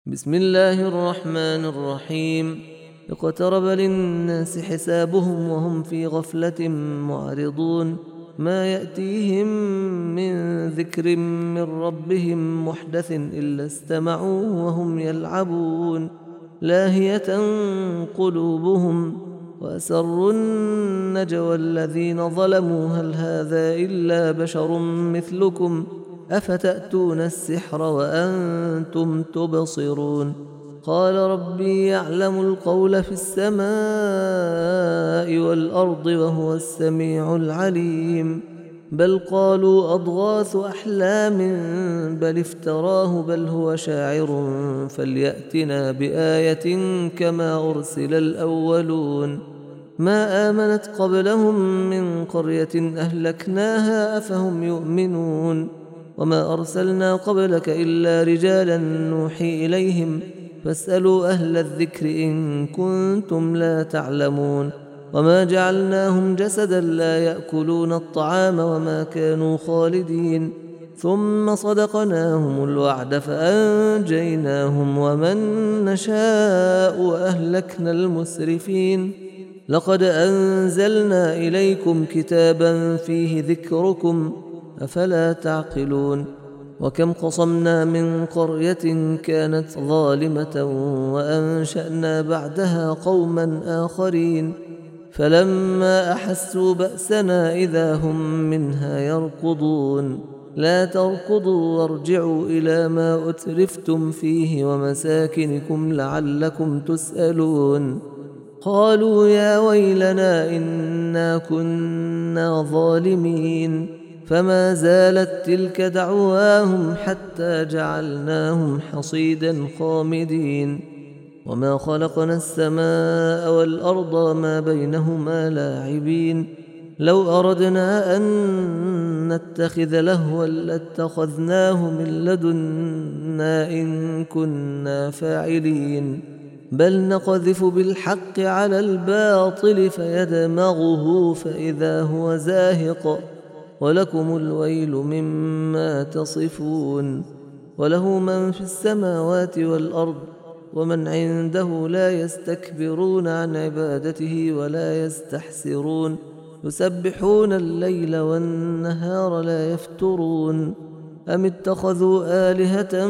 بسم الله الرحمن الرحيم. اقترب للناس حسابهم وهم في غفلة معرضون. ما يأتيهم من ذكر من ربهم محدث إلا استمعوه وهم يلعبون لاهية قلوبهم وأسروا النجوى الذين ظلموا هل هذا إلا بشر مثلكم أفتأتون السحر وأنتم تبصرون. قال ربي يعلم القول في السماء والأرض وهو السميع العليم. بل قالوا أضغاث أحلام بل افتراه بل هو شاعر فليأتنا بآية كما أرسل الأولون. ما آمنت قبلهم من قرية أهلكناها أفهم يؤمنون. وما أرسلنا قبلك إلا رجالا نوحي إليهم فاسألوا أهل الذكر إن كنتم لا تعلمون. وما جعلناهم جسدا لا يأكلون الطعام وما كانوا خالدين ثم صدقناهم الوعد فأنجيناهم ومن نشاء وأهلكنا المسرفين. لقد أنزلنا إليكم كتابا فيه ذكركم أفلا تعقلون. وكم قصمنا من قرية كانت ظالمة وأنشأنا بعدها قوما آخرين فلما أحسوا بأسنا إذا هم منها يركضون. لا تركضوا وارجعوا إلى ما أترفتم فيه ومساكنكم لعلكم تسألون. قالوا يا ويلنا إنا كنا ظالمين فما زالت تلك دعواهم حتى جعلناهم حصيدا خامدين. وما خلقنا السماء والأرض ما بينهما لاعبين. لو أردنا أن نتخذ لهوا لاتخذناه من لدنا إن كنا فاعلين. بل نقذف بالحق على الباطل فيدمغه فإذا هو زاهق ولكم الويل مما تصفون. وله من في السماوات والأرض ومن عنده لا يستكبرون عن عبادته ولا يستحسرون. يسبحون الليل والنهار لا يفترون. أم اتخذوا آلهة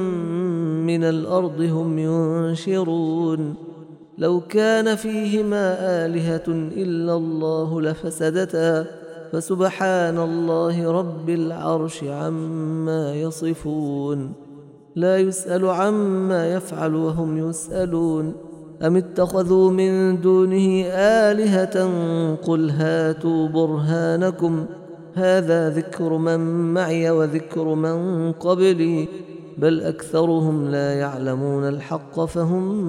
من الأرض هم ينشرون. لو كان فيهما آلهة إلا الله لفسدتا فسبحان الله رب العرش عما يصفون. لا يسأل عما يفعل وهم يسألون. أم اتخذوا من دونه آلهة قل هاتوا برهانكم هذا ذكر من معي وذكر من قبلي بل أكثرهم لا يعلمون الحق فهم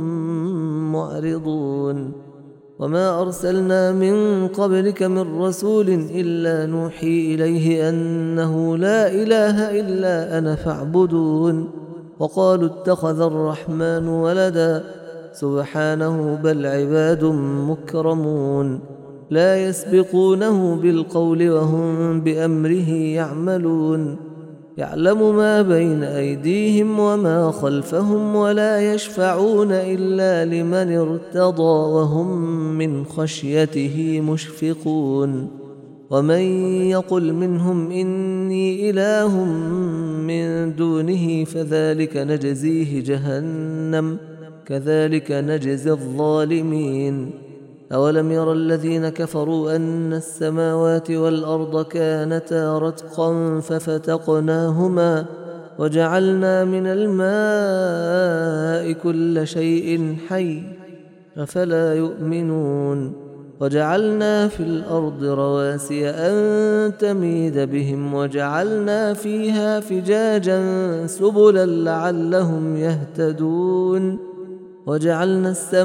معرضون. وما أرسلنا من قبلك من رسول إلا نوحي إليه أنه لا إله إلا أنا فاعبدون. وقالوا اتخذ الرحمن ولدا سبحانه بل عباد مكرمون لا يسبقونه بالقول وهم بأمره يعملون. يعلم ما بين أيديهم وما خلفهم ولا يشفعون إلا لمن ارتضى وهم من خشيته مشفقون. ومن يقل منهم إني إله من دونه فذلك نجزيه جهنم كذلك نجزي الظالمين. أولم ير الذين كفروا أن السماوات والأرض كانتا رتقا ففتقناهما وجعلنا من الماء كل شيء حي أفلا يؤمنون. وجعلنا في الأرض رواسي أن تميد بهم وجعلنا فيها فجاجا سبلا لعلهم يهتدون. وجعلنا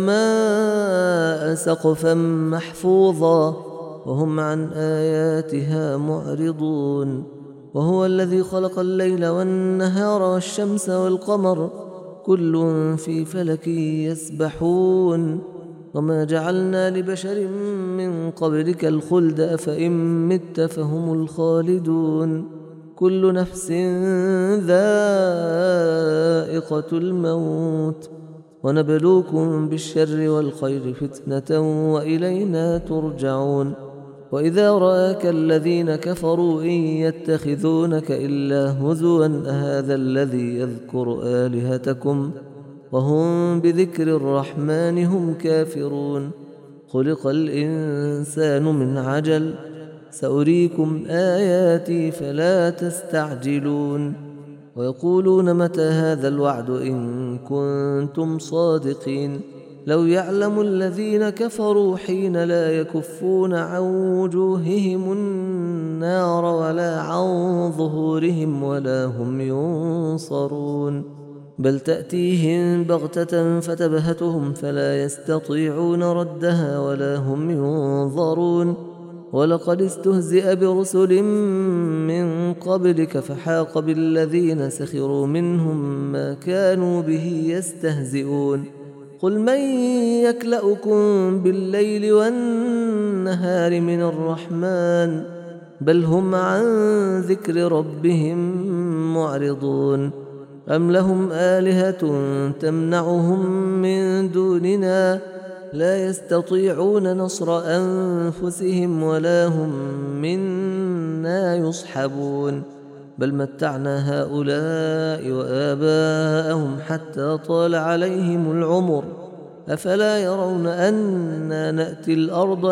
السماء سقفا محفوظا وهم عن آياتها معرضون. وهو الذي خلق الليل والنهار والشمس والقمر كل في فلك يسبحون. وما جعلنا لبشر من قبلك الخلد أفإن مت فهم الخالدون. كل نفس ذائقة الموت ونبلوكم بالشر والخير فتنة وإلينا ترجعون وإذا رآك الذين كفروا إن يتخذونك إلا هزوا أهذا الذي يذكر آلهتكم وهم بذكر الرحمن هم كافرون خلق الإنسان من عجل سأريكم آياتي فلا تستعجلون ويقولون متى هذا الوعد إن كنتم صادقين لو يعلم الذين كفروا حين لا يكفون عن وجوههم النار ولا عن ظهورهم ولا هم ينصرون بل تأتيهم بغتة فتبهتهم فلا يستطيعون ردها ولا هم ينظرون ولقد استهزئ برسل من قبلك فحاق بالذين سخروا منهم ما كانوا به يستهزئون قل من يكلأكم بالليل والنهار من الرحمن بل هم عن ذكر ربهم معرضون أم لهم آلهة تمنعهم من دوننا لا يستطيعون نصر أنفسهم ولا هم منا يصحبون بل متعنا هؤلاء وآباءهم حتى طال عليهم العمر أفلا يرون أنا نأتي الأرض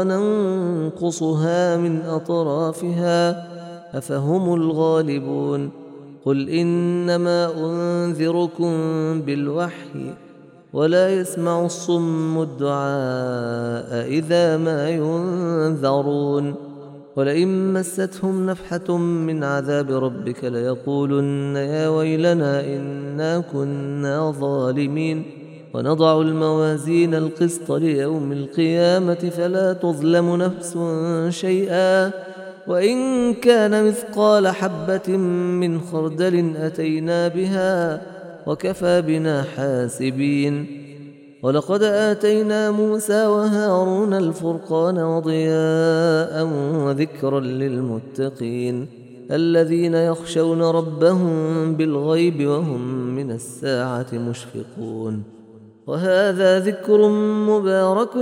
ننقصها من أطرافها أفهم الغالبون قل إنما أنذركم بالوحي ولا يسمع الصم الدعاء إذا ما ينذرون ولئن مستهم نفحة من عذاب ربك ليقولن يا ويلنا إنا كنا ظالمين ونضع الموازين القسط ليوم القيامة فلا تظلم نفس شيئا وإن كان مثقال حبة من خردل أتينا بها وكفى بنا حاسبين ولقد آتينا موسى وهارون الفرقان وضياء وذكرا للمتقين الذين يخشون ربهم بالغيب وهم من الساعة مشفقون وهذا ذكر مبارك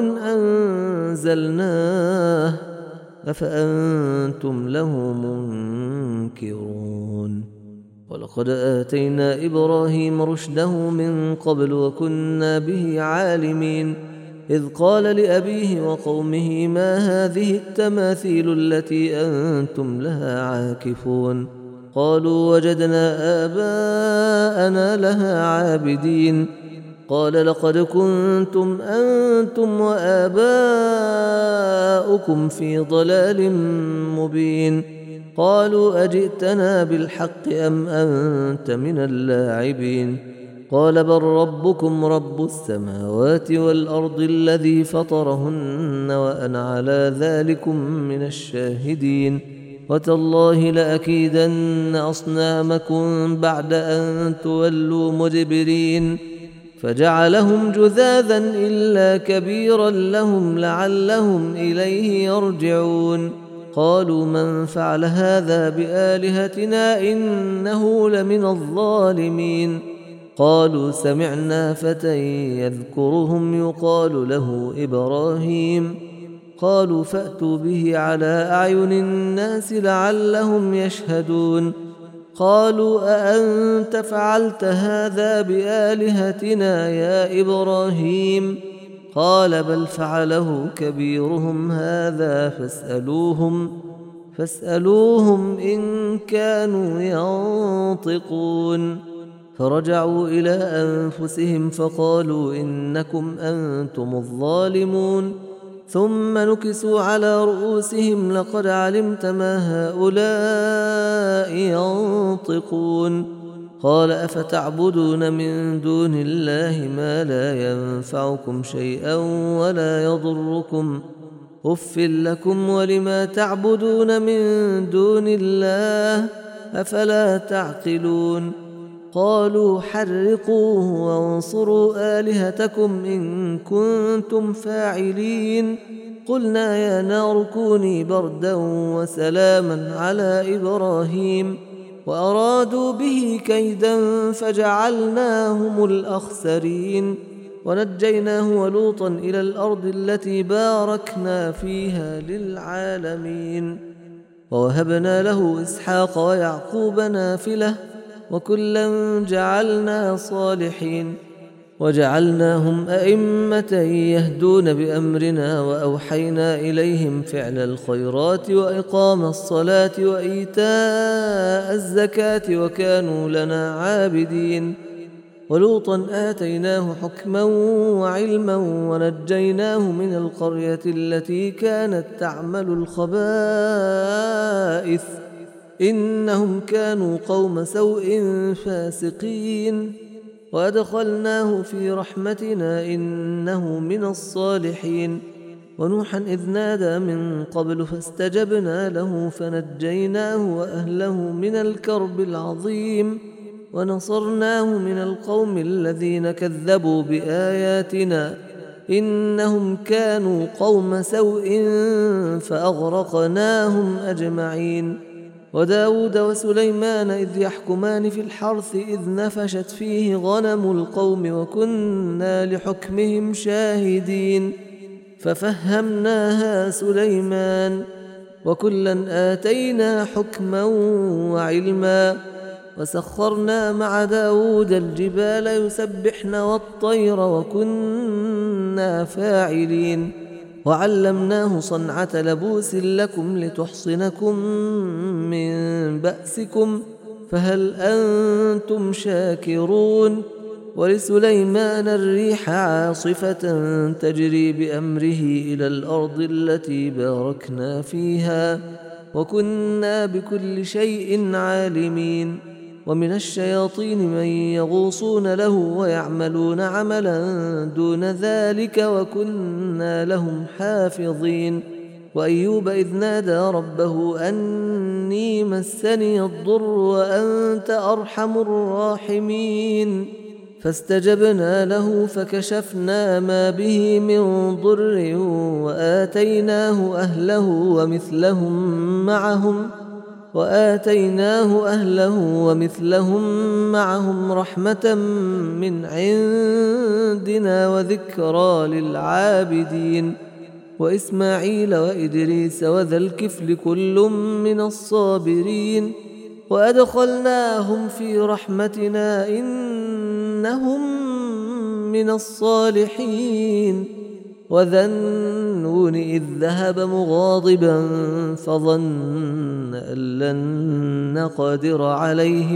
أنزلناه أفأنتم له منكرون ولقد آتينا إبراهيم رشده من قبل وكنا به عالمين إذ قال لأبيه وقومه ما هذه التماثيل التي أنتم لها عاكفون قالوا وجدنا آباءنا لها عابدين قال لقد كنتم أنتم وآباؤكم في ضلال مبين قالوا أجئتنا بالحق أم أنت من اللاعبين قال بل ربكم رب السماوات والأرض الذي فطرهن وأنا على ذلكم من الشاهدين وتالله لأكيدن أصنامكم بعد أن تولوا مدبرين فجعلهم جذاذا إلا كبيرا لهم لعلهم إليه يرجعون قالوا من فعل هذا بآلهتنا إنه لمن الظالمين قالوا سمعنا فتى يذكرهم يقال له إبراهيم قالوا فأتوا به على أعين الناس لعلهم يشهدون قالوا أأنت فعلت هذا بآلهتنا يا إبراهيم قال بل فعله كبيرهم هذا فاسألوهم إن كانوا ينطقون فرجعوا إلى أنفسهم فقالوا إنكم أنتم الظالمون ثم نكسوا على رؤوسهم لقد علمت ما هؤلاء ينطقون قال أفتعبدون من دون الله ما لا ينفعكم شيئا ولا يضركم أف لكم ولما تعبدون من دون الله أفلا تعقلون قالوا حرقوه وانصروا آلهتكم إن كنتم فاعلين قلنا يا نار كوني بردا وسلاما على إبراهيم وأرادوا به كيدا فجعلناهم الأخسرين ونجيناه ولوطا إلى الأرض التي باركنا فيها للعالمين ووهبنا له إسحاق ويعقوب نافلة وكلا جعلنا صالحين وجعلناهم أئمة يهدون بأمرنا وأوحينا إليهم فعل الخيرات وإقام الصلاة وإيتاء الزكاة وكانوا لنا عابدين ولوطا آتيناه حكما وعلما ونجيناه من القرية التي كانت تعمل الخبائث إنهم كانوا قوم سوء فاسقين وأدخلناه في رحمتنا إنه من الصالحين ونوحا إذ نادى من قبل فاستجبنا له فنجيناه وأهله من الكرب العظيم ونصرناه من القوم الذين كذبوا بآياتنا إنهم كانوا قوم سوء فأغرقناهم أجمعين وداود وسليمان إذ يحكمان في الحرث إذ نفشت فيه غنم القوم وكنا لحكمهم شاهدين ففهمناها سليمان وكلا آتينا حكما وعلما وسخرنا مع داود الجبال يسبحن والطير وكنا فاعلين وعلمناه صنعة لبوس لكم لتحصنكم من بأسكم فهل أنتم شاكرون ولسليمان الريح عاصفة تجري بأمره إلى الأرض التي باركنا فيها وكنا بكل شيء عالمين ومن الشياطين من يغوصون له ويعملون عملا دون ذلك وكنا لهم حافظين وأيوب إذ نادى ربه أني مسني الضر وأنت أرحم الراحمين فاستجبنا له فكشفنا ما به من ضر وآتيناه أهله ومثلهم معهم رحمة من عندنا وذكرى للعابدين وإسماعيل وإدريس وذا الكفل كل من الصابرين وأدخلناهم في رحمتنا إنهم من الصالحين وذا النون إذ ذهب مغاضبا فظن أن لن نقدر عليه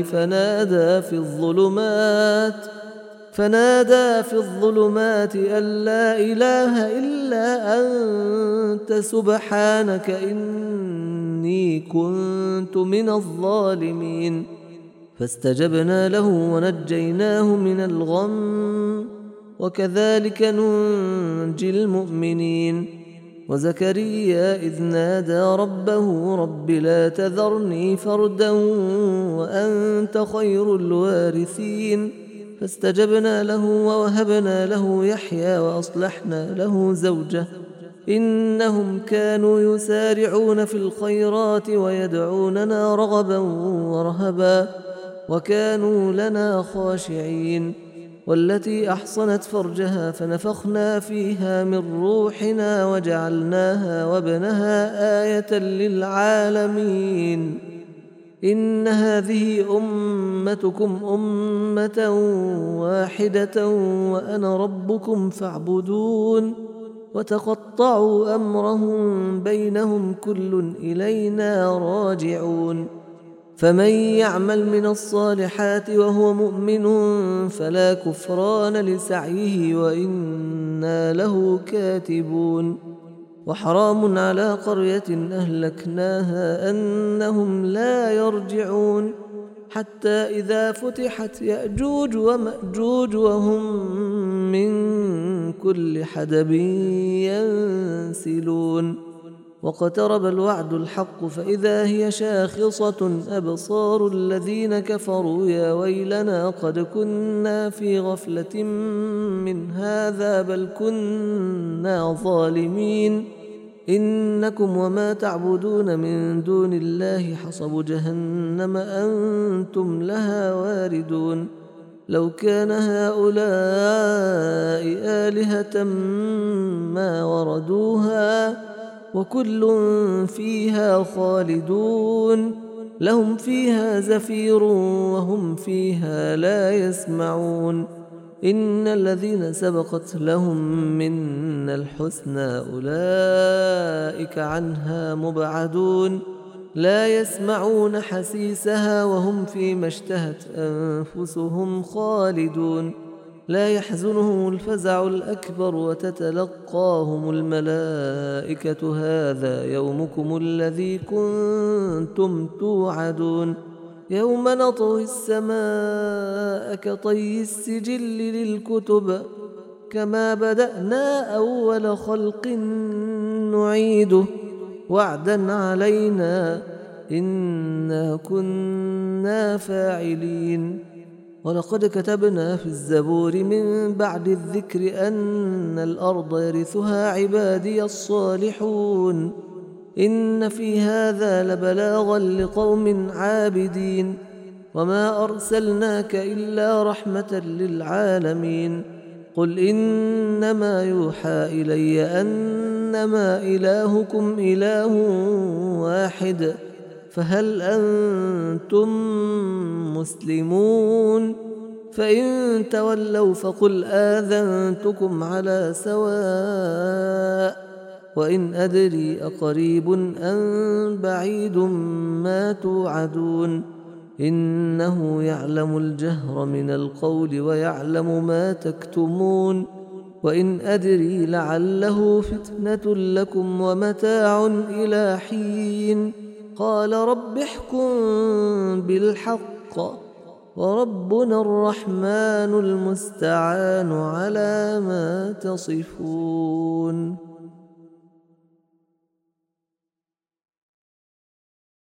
فنادى في الظلمات أن لا إله إلا أنت سبحانك إني كنت من الظالمين فاستجبنا له ونجيناه من الغم وكذلك ننجي المؤمنين وزكريا إذ نادى ربه رب لا تذرني فردا وأنت خير الوارثين فاستجبنا له ووهبنا له يحيى وأصلحنا له زوجه إنهم كانوا يسارعون في الخيرات ويدعوننا رغبا ورهبا وكانوا لنا خاشعين والتي أحصنت فرجها فنفخنا فيها من روحنا وجعلناها وابنها آية للعالمين إن هذه أمتكم أمة واحدة وأنا ربكم فاعبدون وتقطعوا أمرهم بينهم كل إلينا راجعون فمن يعمل من الصالحات وهو مؤمن فلا كفران لسعيه وإنا له كاتبون وحرام على قرية أهلكناها أنهم لا يرجعون حتى إذا فتحت يأجوج ومأجوج وهم من كل حدب ينسلون واقترب الوعد الحق فإذا هي شاخصة أبصار الذين كفروا يا ويلنا قد كنا في غفلة من هذا بل كنا ظالمين إنكم وما تعبدون من دون الله حصب جهنم أنتم لها واردون لو كان هؤلاء آلهة ما وردوها وكل فيها خالدون لهم فيها زفير وهم فيها لا يسمعون إن الذين سبقت لهم منا الحسنى أولئك عنها مبعدون لا يسمعون حسيسها وهم فيما اشتهت أنفسهم خالدون لا يحزنهم الفزع الأكبر وتتلقاهم الملائكة هذا يومكم الذي كنتم توعدون يوم نطوي السماء كطي السجل للكتب كما بدأنا أول خلق نعيده وعدا علينا إنا كنا فاعلين ولقد كتبنا في الزبور من بعد الذكر أن الأرض يرثها عبادي الصالحون إن في هذا لبلاغا لقوم عابدين وما أرسلناك إلا رحمة للعالمين قل إنما يوحى إلي أنما إلهكم إله واحد فهل أنتم مسلمون فإن تولوا فقل آذنتكم على سواء وإن أدري أقريب أم بعيد ما توعدون إنه يعلم الجهر من القول ويعلم ما تكتمون وإن أدري لعله فتنة لكم ومتاع إلى حين قال رب احكم بالحق وربنا الرحمن المستعان على ما تصفون.